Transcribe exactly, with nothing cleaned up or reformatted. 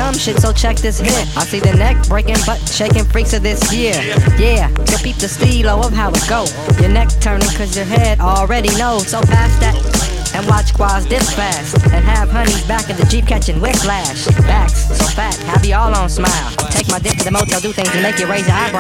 some shit, so check this hit. I see the neck breaking, butt shaking freaks of this year. Yeah, so peep the stilo of how it go. Your neck turning cause your head already knows. So pass that and watch quads dip fast. And have honeys back in the Jeep catching whiplash. Backs so fat, have you all on smile. Take my dick to the motel, do things to make you raise your eyebrows.